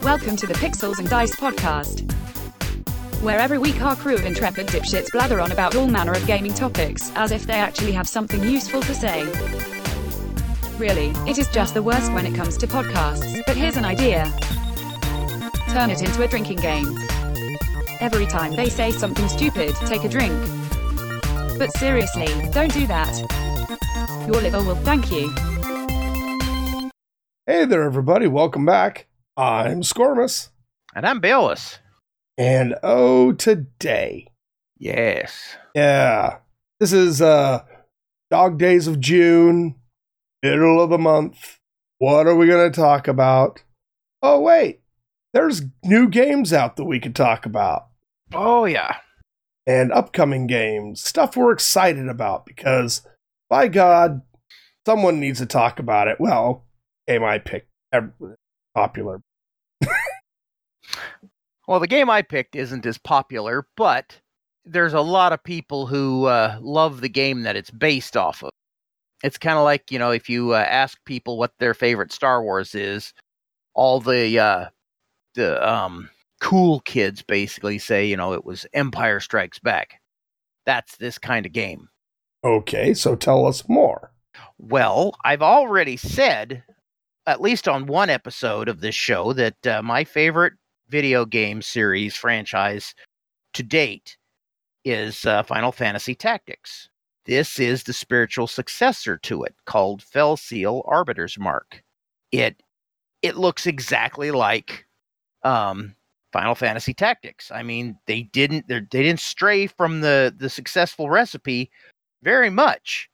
Welcome to the Pixels and Dice podcast, where every week our crew of intrepid dipshits blather on about all manner of gaming topics, as if they actually have something useful to say. Really, it is just the worst when it comes to podcasts, but here's an idea. Turn it into a drinking game. Every time they say something stupid, take a drink. But seriously, don't do that. Your liver will thank you. Hey there, everybody. Welcome back. I'm Scormus. And I'm Beowulf. And today. Yes. Yeah. This is Dog Days of June, middle of the month. What are we going to talk about? Oh, wait. There's new games out that we could talk about. Oh, yeah. And upcoming games. Stuff we're excited about because, by God, someone needs to talk about it. Well, game I picked. Popular. Well, the game I picked isn't as popular, but there's a lot of people who love the game that it's based off of. It's kind of like, you know, if you ask people what their favorite Star Wars is, all the cool kids basically say, you know, it was Empire Strikes Back. That's this kind of game. Okay, so tell us more. Well, I've already said, at least on one episode of this show, that my favorite video game series franchise to date is Final Fantasy Tactics. This is the spiritual successor to it, called Felseal Arbiter's Mark. It looks exactly like Final Fantasy Tactics. I mean, they didn't stray from the successful recipe very much.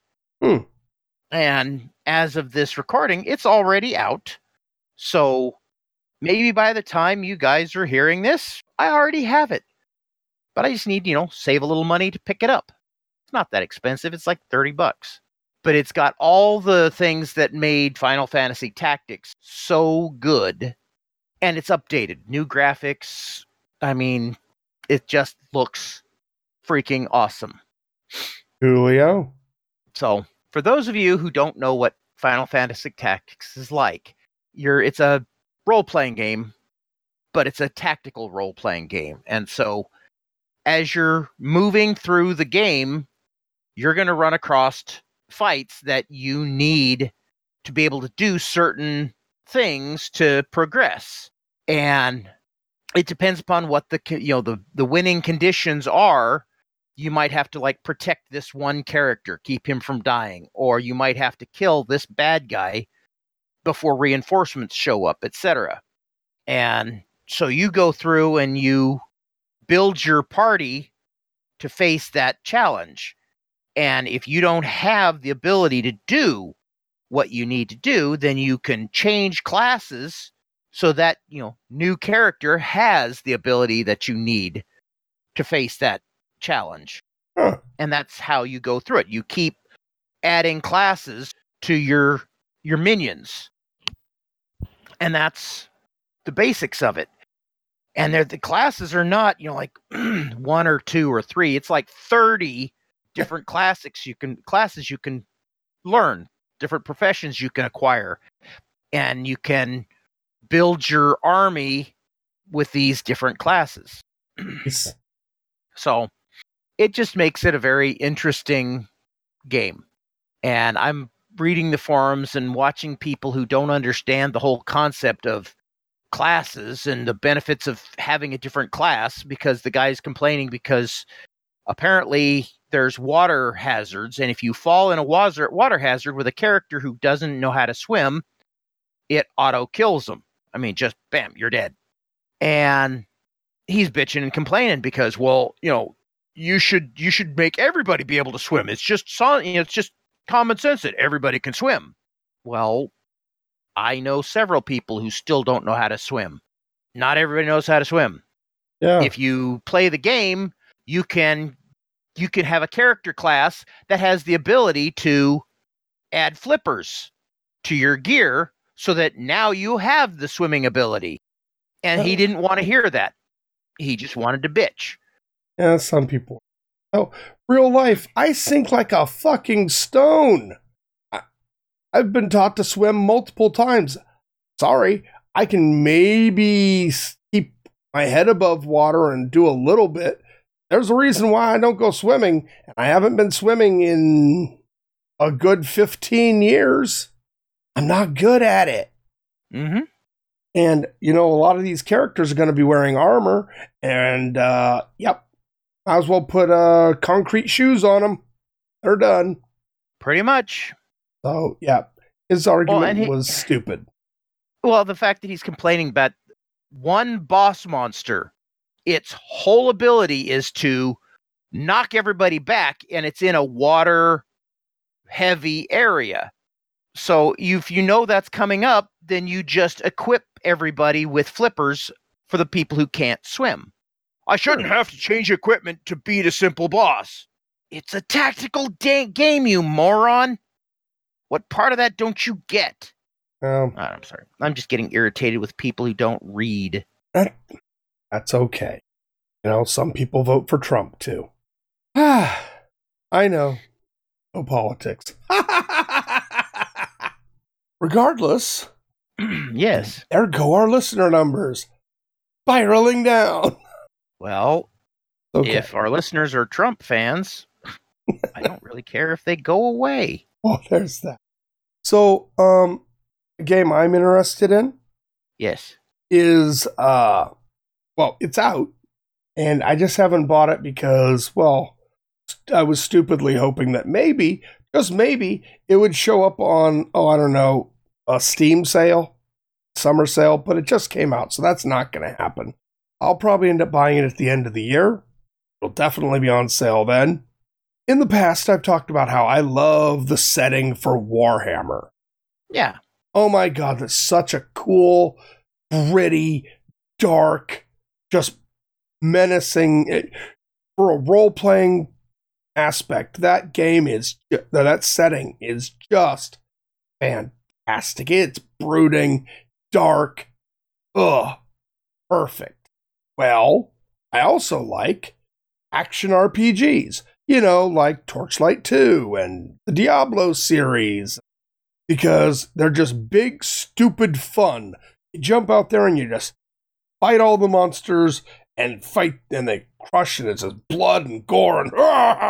And as of this recording, it's already out. So maybe by the time you guys are hearing this, I already have it. But I just need, save a little money to pick it up. It's not that expensive. It's like $30. But it's got all the things that made Final Fantasy Tactics so good. And it's updated. New graphics. I mean, it just looks freaking awesome. Julio? So, for those of you who don't know what Final Fantasy Tactics is like, it's a role-playing game, but it's a tactical role-playing game. And so, as you're moving through the game, you're going to run across fights that you need to be able to do certain things to progress. And it depends upon what the winning conditions are. You might have to protect this one character, keep him from dying, or you might have to kill this bad guy before reinforcements show up, etc. And so you go through and you build your party to face that challenge. And if you don't have the ability to do what you need to do, then you can change classes so that, new character has the ability that you need to face that challenge. Huh. And that's how you go through it. You keep adding classes to your minions. And that's the basics of it. And the classes are not, one or two or three. It's like 30 different classes you can learn, different professions you can acquire. And you can build your army with these different classes. Yes. So it just makes it a very interesting game. And I'm reading the forums and watching people who don't understand the whole concept of classes and the benefits of having a different class, because the guy's complaining because apparently there's water hazards. And if you fall in a water hazard with a character who doesn't know how to swim, it auto kills them. I mean, just bam, you're dead. And he's bitching and complaining because, you should make everybody be able to swim. It's just common sense that everybody can swim. Well, I know several people who still don't know how to swim. Not everybody knows how to swim. Yeah. If you play the game, you can have a character class that has the ability to add flippers to your gear so that now you have the swimming ability. And he didn't want to hear that. He just wanted to bitch. Yeah, some people. Oh, real life, I sink like a fucking stone. I've been taught to swim multiple times. Sorry, I can maybe keep my head above water and do a little bit. There's a reason why I don't go swimming, and I haven't been swimming in a good 15 years. I'm not good at it. Mm-hmm. And, a lot of these characters are going to be wearing armor, and, might as well put concrete shoes on them. They're done. Pretty much. So, yeah, his argument was stupid. Well, the fact that he's complaining about one boss monster, its whole ability is to knock everybody back, and it's in a water-heavy area. So if you know that's coming up, then you just equip everybody with flippers for the people who can't swim. I shouldn't have to change equipment to beat a simple boss. It's a tactical game, you moron. What part of that don't you get? I'm sorry. I'm just getting irritated with people who don't read. That's okay. Some people vote for Trump, too. I know. No politics. Regardless. Yes. There go our listener numbers. Spiraling down. Well, if our listeners are Trump fans, I don't really care if they go away. Well, there's that. So, a game I'm interested in. Yes. Is, it's out. And I just haven't bought it because, I was stupidly hoping that maybe, just maybe, it would show up on, a Steam sale, summer sale, but it just came out, so that's not going to happen. I'll probably end up buying it at the end of the year. It'll definitely be on sale then. In the past, I've talked about how I love the setting for Warhammer. Yeah. Oh my God, that's such a cool, gritty, dark, just menacing, for a role-playing aspect. That setting is just fantastic. It's brooding, dark, perfect. Well, I also like action RPGs, like Torchlight 2 and the Diablo series, because they're just big, stupid fun. You jump out there and you just fight all the monsters and fight, and they crush, and it's just blood and gore and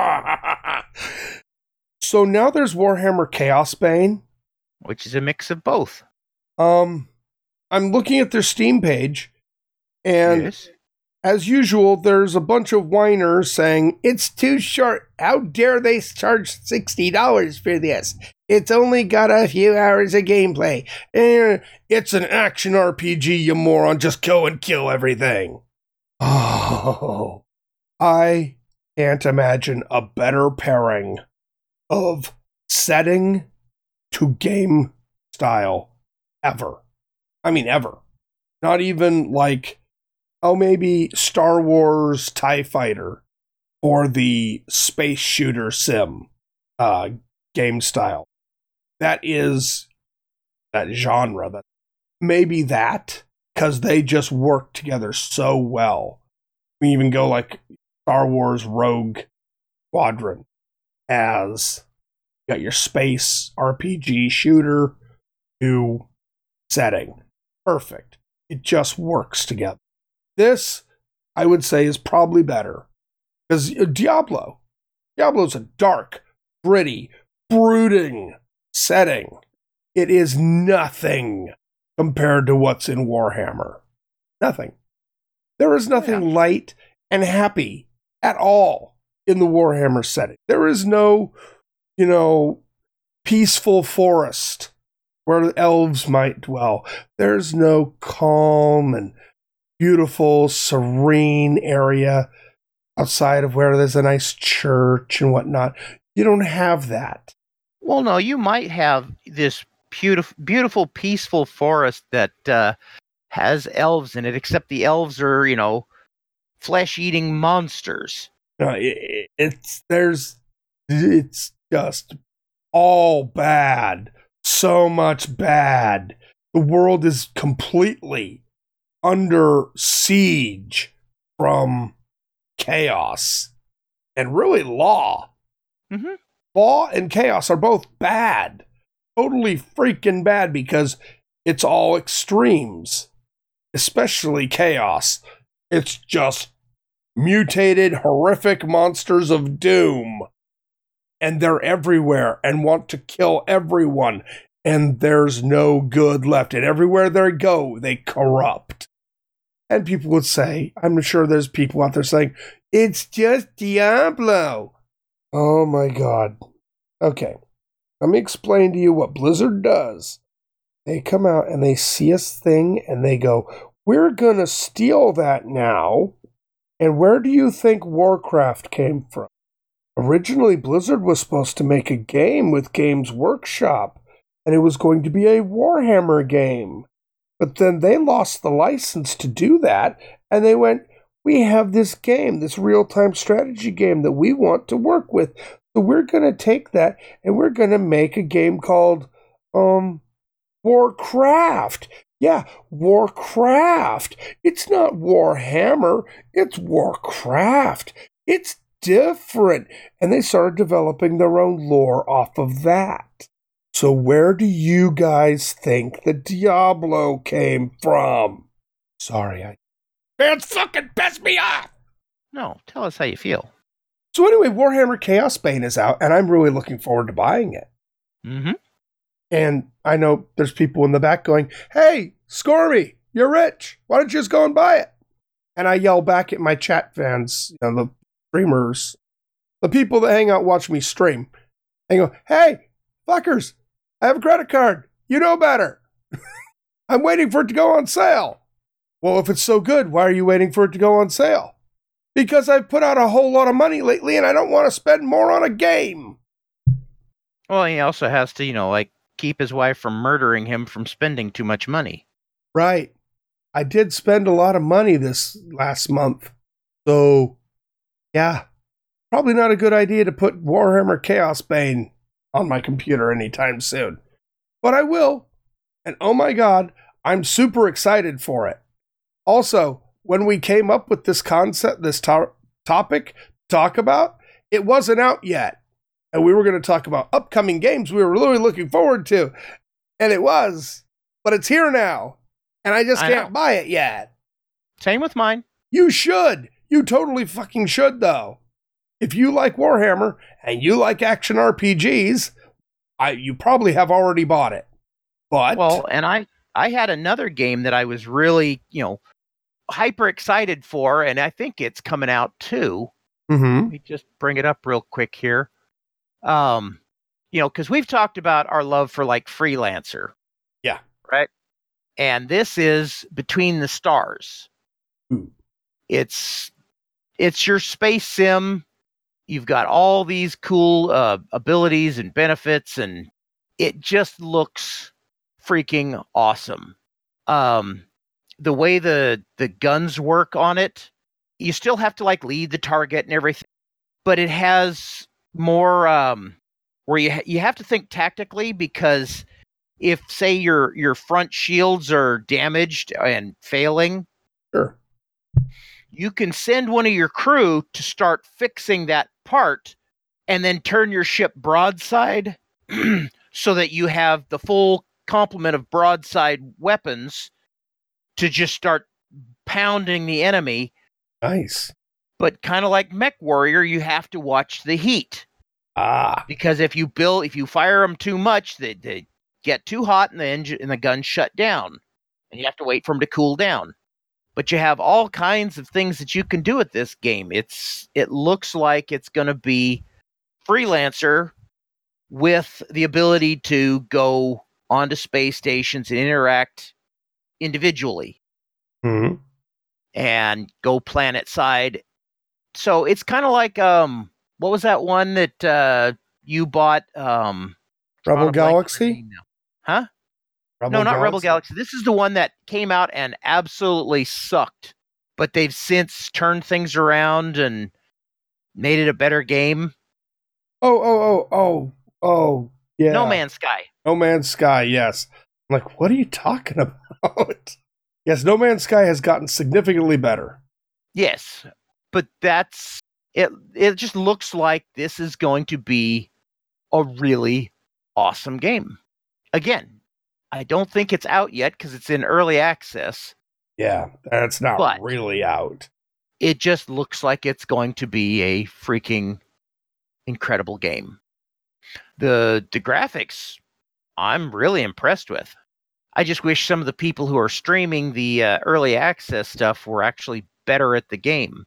So now there's Warhammer Chaos Bane, which is a mix of both. I'm looking at their Steam page, and yes. As usual, there's a bunch of whiners saying, it's too short. How dare they charge $60 for this? It's only got a few hours of gameplay. It's an action RPG, you moron. Just go and kill everything. Oh, I can't imagine a better pairing of setting to game style ever. I mean, ever. Not even like, maybe Star Wars TIE Fighter or the space shooter sim game style. That is that genre. Maybe that, because they just work together so well. We even go like Star Wars Rogue Squadron as you got your space RPG shooter to setting. Perfect. It just works together. This, I would say, is probably better. Because Diablo's a dark, gritty, brooding setting. It is nothing compared to what's in Warhammer. Nothing. There is nothing light and happy at all in the Warhammer setting. There is no, peaceful forest where the elves might dwell. There's no calm and beautiful, serene area outside of where there's a nice church and whatnot. You don't have that. Well, no, you might have this beautiful, peaceful forest that has elves in it, except the elves are, flesh-eating monsters. It's just all bad. So much bad. The world is completely under siege from chaos and really law. Mm-hmm. Law and chaos are both bad. Totally freaking bad, because it's all extremes, especially chaos. It's just mutated, horrific monsters of doom. And they're everywhere and want to kill everyone. And there's no good left. And everywhere they go, they corrupt. And people would say, I'm sure there's people out there saying, it's just Diablo. Oh my God. Okay. Let me explain to you what Blizzard does. They come out and they see a thing and they go, we're going to steal that now. And where do you think Warcraft came from? Originally, Blizzard was supposed to make a game with Games Workshop, and it was going to be a Warhammer game. But then they lost the license to do that, and they went, we have this game, this real-time strategy game that we want to work with. So we're going to take that, and we're going to make a game called Warcraft. Yeah, Warcraft. It's not Warhammer, it's Warcraft. It's different. And they started developing their own lore off of that. So where do you guys think the Diablo came from? Sorry, fans fucking pissed me off! No, tell us how you feel. So anyway, Warhammer Chaos Bane is out, and I'm really looking forward to buying it. Mm-hmm. And I know there's people in the back going, hey, Scorby, you're rich. Why don't you just go and buy it? And I yell back at my chat fans, the streamers, the people that hang out watch me stream, and go, hey, fuckers, I have a credit card. You know better. I'm waiting for it to go on sale. Well, if it's so good, why are you waiting for it to go on sale? Because I've put out a whole lot of money lately and I don't want to spend more on a game. Well, he also has to, keep his wife from murdering him from spending too much money. Right. I did spend a lot of money this last month. So, yeah, probably not a good idea to put Warhammer Chaos Bane on my computer anytime soon. But I will. And oh my God, I'm super excited for it. Also, when we came up with this concept, this topic to talk about, it wasn't out yet. And we were going to talk about upcoming games we were really looking forward to. And it was. But it's here now. And I just can't buy it yet. Same with mine. You should. You totally fucking should, though. If you like Warhammer and you like action RPGs, you probably have already bought it. But well, and I had another game that I was really, hyper excited for, and I think it's coming out too. Mm-hmm. Let me just bring it up real quick here. Because we've talked about our love for Freelancer. Yeah. Right? And this is Between the Stars. Ooh. It's your space sim. You've got all these cool abilities and benefits, and it just looks freaking awesome. The way the guns work on it, you still have to lead the target and everything, but it has more where you have to think tactically, because if, say, your front shields are damaged and failing, sure, you can send one of your crew to start fixing that part and then turn your ship broadside so that you have the full complement of broadside weapons to just start pounding the enemy. Nice. But kind of like Mech Warrior, you have to watch the heat. Because if you fire them too much, they get too hot and the gun shut down. And you have to wait for them to cool down. But you have all kinds of things that you can do with this game. It looks like it's going to be Freelancer with the ability to go onto space stations and interact individually. Mm-hmm. And go planet side. So it's kind of like what was that one that you bought? Rebel Galaxy? Huh? Not Rebel Galaxy. This is the one that came out and absolutely sucked. But they've since turned things around and made it a better game. Oh, yeah. No Man's Sky. No Man's Sky, yes. I'm like, what are you talking about? Yes, No Man's Sky has gotten significantly better. Yes, but that's it. It just looks like this is going to be a really awesome game. Again, I don't think it's out yet because it's in early access. Yeah, that's not But- really out. It just looks like it's going to be a freaking incredible game. The graphics, I'm really impressed with. I just wish some of the people who are streaming the early access stuff were actually better at the game.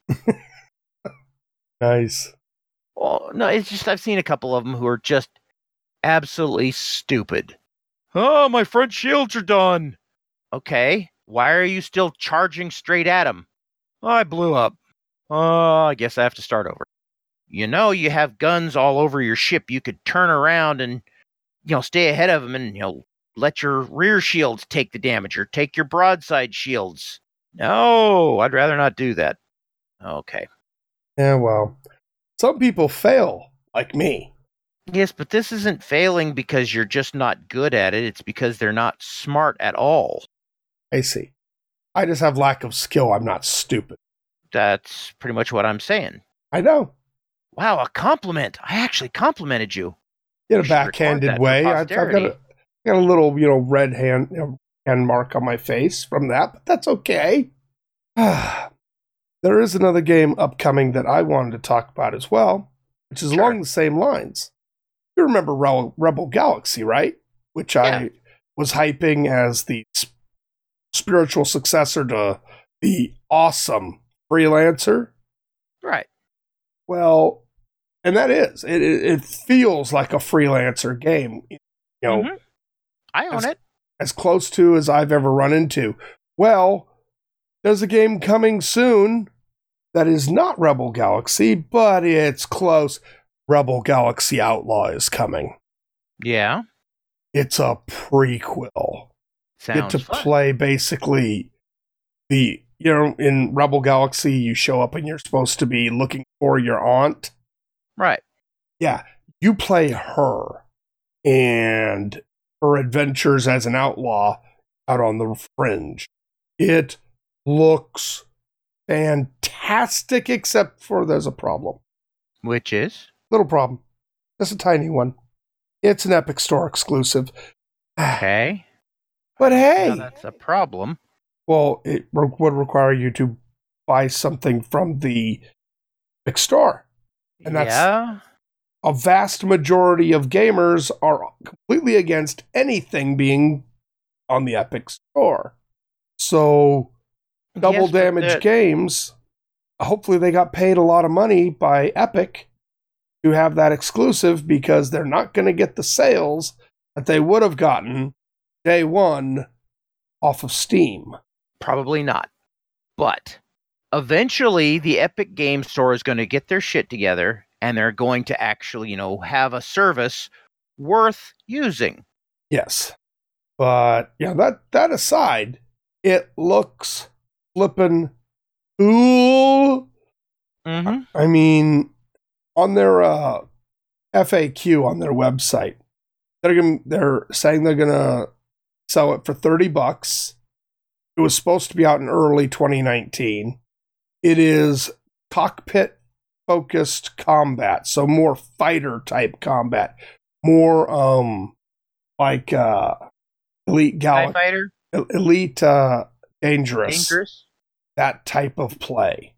Nice. Well, no, it's just I've seen a couple of them who are just absolutely stupid. Oh, my front shields are done. Okay, why are you still charging straight at them? I blew up. Oh, I guess I have to start over. You know, you have guns all over your ship. You could turn around and, stay ahead of them and, let your rear shields take the damage or take your broadside shields. No, I'd rather not do that. Okay. Yeah, well, some people fail, like me. Yes, but this isn't failing because you're just not good at it. It's because they're not smart at all. I see. I just have lack of skill. I'm not stupid. That's pretty much what I'm saying. I know. Wow, a compliment. I actually complimented you. In a You should record backhanded that for way. I've posterity. got a little, red hand mark on my face from that, but that's okay. There is another game upcoming that I wanted to talk about as well, which is Sure. along the same lines. You remember Rebel Galaxy, right? Which I was hyping as the spiritual successor to the awesome Freelancer. Right. Well, and that is. It feels like a Freelancer game. Mhm. I own it. As close to as I've ever run into. Well, there's a game coming soon that is not Rebel Galaxy, but it's close. Rebel Galaxy Outlaw is coming. Yeah. It's a prequel. Sounds Get to fun. play basically in Rebel Galaxy, you show up and you're supposed to be looking for your aunt. Right. Yeah, you play her and her adventures as an outlaw out on the fringe. It looks fantastic, except for there's a problem. Which is? Little problem. Just a tiny one. It's an Epic Store exclusive. Okay. But hey, Now that's a problem. well, it would require you to buy something from the Epic Store. And that's yeah. a vast majority of gamers are completely against anything being on the Epic Store. So, Double Yes, but Damage Games, hopefully they got paid a lot of money by Epic to have that exclusive because they're not going to get the sales that they would have gotten day one off of Steam. Probably not. But eventually the Epic Game Store is going to get their shit together and they're going to actually, have a service worth using. Yes. But yeah, that aside, it looks flippin' cool. Mm-hmm. I mean, on their FAQ on their website, they're saying they're gonna sell it for $30. It was supposed to be out in early 2019. It is cockpit focused combat, so more fighter type combat, more like Elite TIE Fighter? Elite Dangerous, that type of play.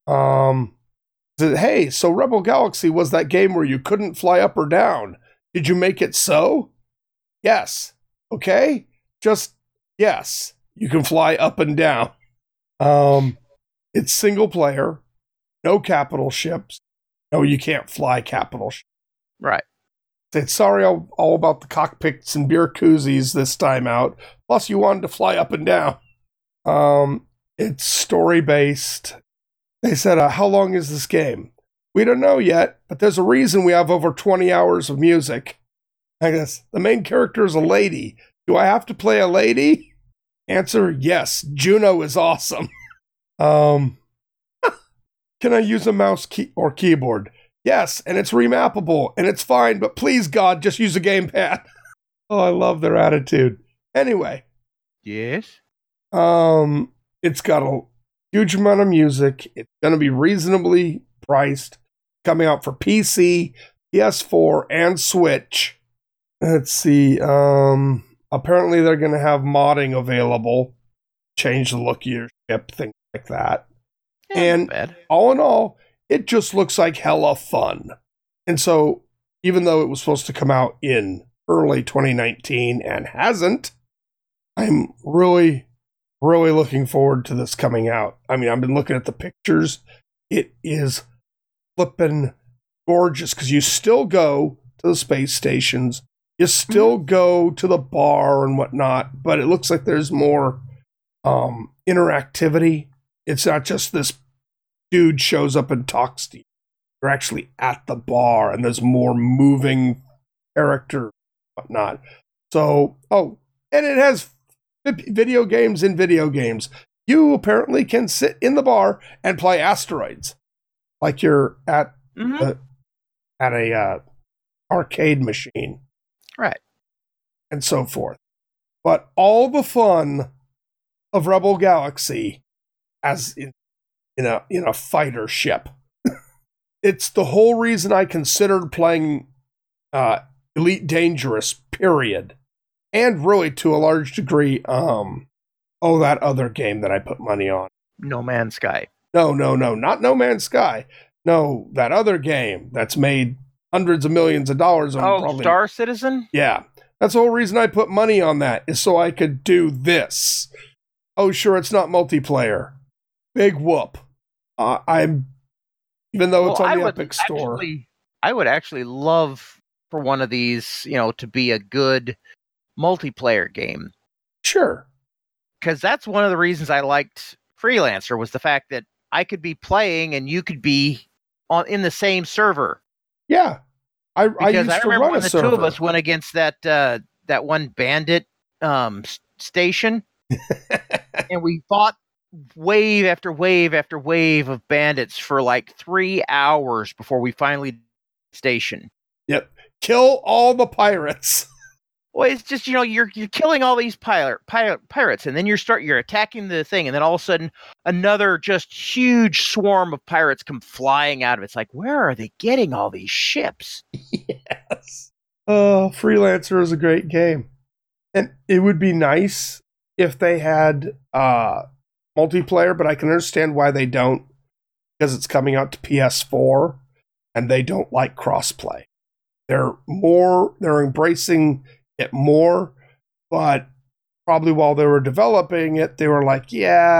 Hey, so Rebel Galaxy was that game where you couldn't fly up or down. Did you make it so? Yes. Okay. Just yes. You can fly up and down. It's single player, no capital ships. No, you can't fly capital ships. Right. Said sorry all about the cockpits and beer koozies this time out. Plus, you wanted to fly up and down. It's story based. They said, "How long is this game?" We don't know yet, but there's a reason we have over 20 hours of music. I guess the main character is a lady. Do I have to play a lady? Answer: yes. Juno is awesome. Can I use a mouse or keyboard? Yes, and it's remappable, and it's fine, but please, God, just use a gamepad. Oh, I love their attitude. Anyway, Yes. it's got a huge amount of music. It's going to be reasonably priced. Coming out for PC, PS4, and Switch. Let's see. Apparently, they're going to have modding available, change the look of your ship, things like that. Yeah, And not bad. all in all, it just looks like hella fun. And so, even though it was supposed to come out in early 2019 and hasn't, I'm really, really looking forward to this coming out. I mean, I've been looking at the pictures. It is flippin' gorgeous because you still go to the space stations. You still go to the bar and whatnot, but it looks like there's more interactivity. It's not just this dude shows up and talks to you. You're actually at the bar, and there's more moving character and whatnot. So, and it has video games in video games. You apparently can sit in the bar and play Asteroids, like you're at a arcade machine. Right. And so forth. But all the fun of Rebel Galaxy as in a fighter ship. It's the whole reason I considered playing Elite Dangerous, period. And really, to a large degree, that other game that I put money on. No Man's Sky. No, not No Man's Sky. No, that other game that's made hundreds of millions of dollars. Star Citizen? Yeah. That's the whole reason I put money on that, is so I could do this. Oh, sure, it's not multiplayer. Big whoop. Even though it's on the Epic Store. I would actually love for one of these, to be a good multiplayer game. Sure. Because that's one of the reasons I liked Freelancer, was the fact that I could be playing and you could be in the same server. Yeah. I used to remember run when a the server. two of us went against that one bandit station, and we fought wave after wave after wave of bandits for like 3 hours before we finally station. Yep. Kill all the pirates. Well, it's just, you're killing all these pirates, and then you're attacking the thing, and then all of a sudden another just huge swarm of pirates come flying out of it. It's like, where are they getting all these ships? Yes. Freelancer is a great game. And it would be nice if they had multiplayer, but I can understand why they don't, because it's coming out to PS4 and they don't like crossplay. They're embracing it more, but probably while they were developing it, they were like,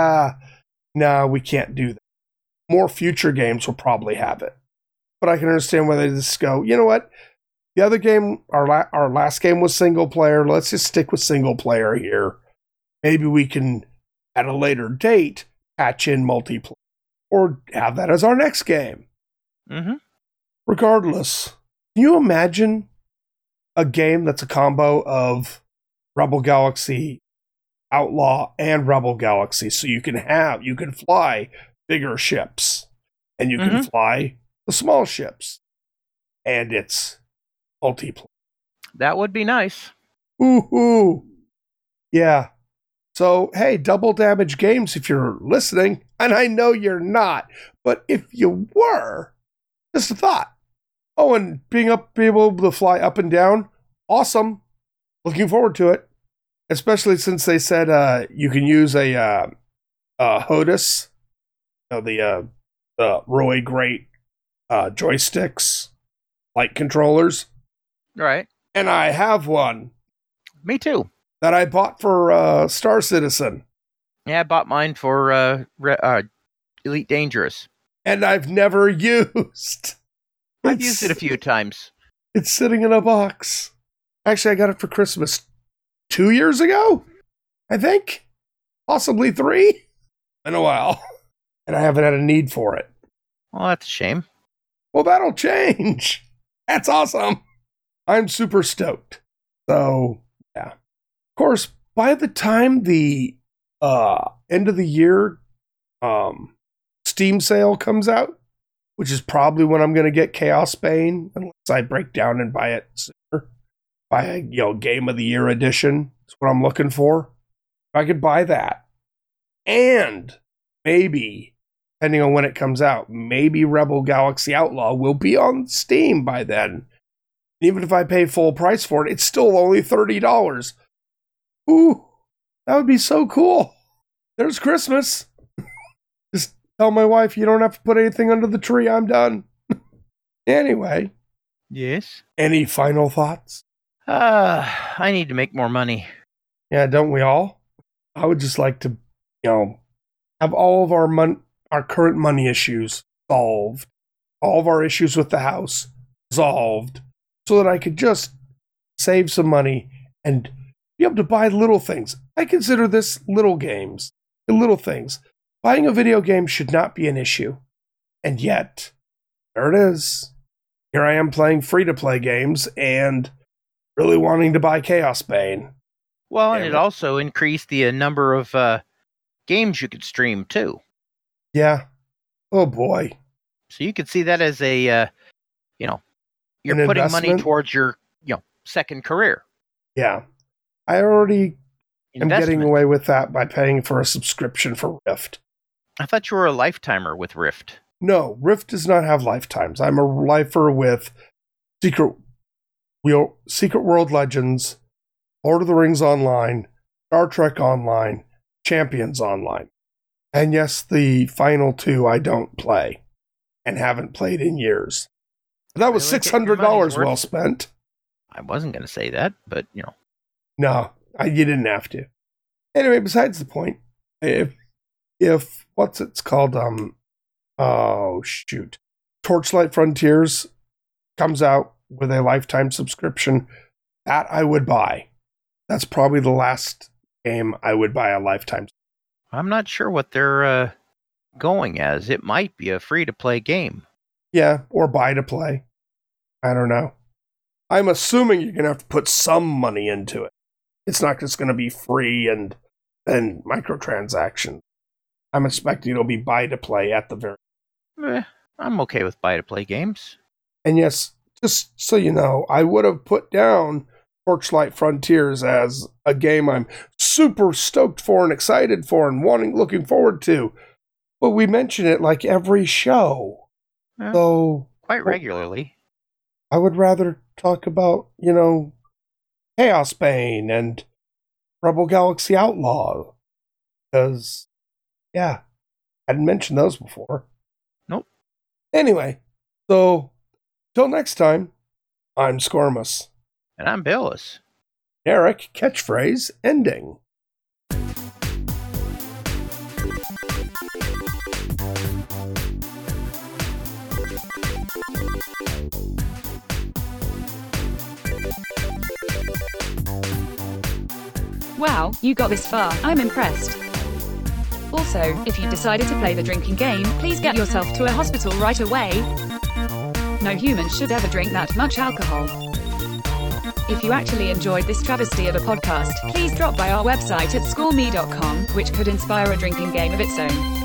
no, we can't do that. More future games will probably have it. But I can understand why they just go, you know what? The other game, our last game was single player. Let's just stick with single player here. Maybe we can, at a later date, patch in multiplayer. Or have that as our next game. Mm-hmm. Regardless, can you imagine a game that's a combo of Rebel Galaxy Outlaw and Rebel Galaxy? So you can fly bigger ships, and you can fly the small ships, and it's multiplayer. That would be nice. Ooh. Yeah. So, hey, Double Damage Games, if you're listening, and I know you're not, but if you were, just a thought. Oh, and being able to fly up and down, awesome. Looking forward to it. Especially since they said you can use a HOTAS, the really great joysticks, light controllers. Right. And I have one. Me too. That I bought for Star Citizen. Yeah, I bought mine for Elite Dangerous. And I've never used. I've used it a few times. It's sitting in a box. Actually, I got it for Christmas 2 years ago, I think. Possibly 3. In a while. And I haven't had a need for it. Well, that's a shame. Well, that'll change. That's awesome. I'm super stoked. So, yeah. Of course, by the time the end of the year Steam sale comes out, which is probably when I'm going to get Chaos Bane, unless I break down and buy it sooner. Buy a Game of the Year edition. That's what I'm looking for. If I could buy that. And maybe, depending on when it comes out, maybe Rebel Galaxy Outlaw will be on Steam by then. Even if I pay full price for it, it's still only $30. Ooh, that would be so cool. There's Christmas. Just tell my wife you don't have to put anything under the tree. I'm done. Anyway. Yes? Any final thoughts? I need to make more money. Yeah, don't we all? I would just like to, have all of our current money issues solved. All of our issues with the house solved. So that I could just save some money and be able to buy little things. I consider this little games. Little things. Buying a video game should not be an issue. And yet, there it is. Here I am playing free-to-play games and really wanting to buy Chaos Bane. Well, and it also increased the number of games you could stream, too. Yeah. Oh, boy. So you could see that as a, you're An putting money investment? towards your, second career. Yeah. I already am getting Investment. away with that by paying for a subscription for Rift. I thought you were a lifetimer with Rift. No, Rift does not have lifetimes. I'm a lifer with Secret World Legends, Lord of the Rings Online, Star Trek Online, Champions Online. And yes, the final two I don't play and haven't played in years. That was Really, get your money's $600 worth. well spent. I wasn't going to say that, but, No, you didn't have to. Anyway, besides the point, if what's it's called? Torchlight Frontiers comes out with a lifetime subscription, that I would buy. That's probably the last game I would buy a lifetime. I'm not sure what they're going as. It might be a free-to-play game. Yeah, or buy to play. I don't know. I'm assuming you're going to have to put some money into it. It's not just going to be free and microtransactions. I'm expecting it'll be buy to play at the very. I'm okay with buy-to-play games. And yes, just so you know, I would have put down Torchlight Frontiers as a game I'm super stoked for and excited for and looking forward to. But we mention it like every show. Yeah. So Quite regularly. I would rather talk about, Chaos Bane and Rebel Galaxy Outlaw. Because, yeah, I hadn't mentioned those before. Nope. Anyway, so, till next time, I'm Scormus. And I'm Billis. Eric, catchphrase ending. Wow, you got this far. I'm impressed. Also, if you decided to play the drinking game, please get yourself to a hospital right away. No human should ever drink that much alcohol. If you actually enjoyed this travesty of a podcast, please drop by our website at scoreme.com, which could inspire a drinking game of its own.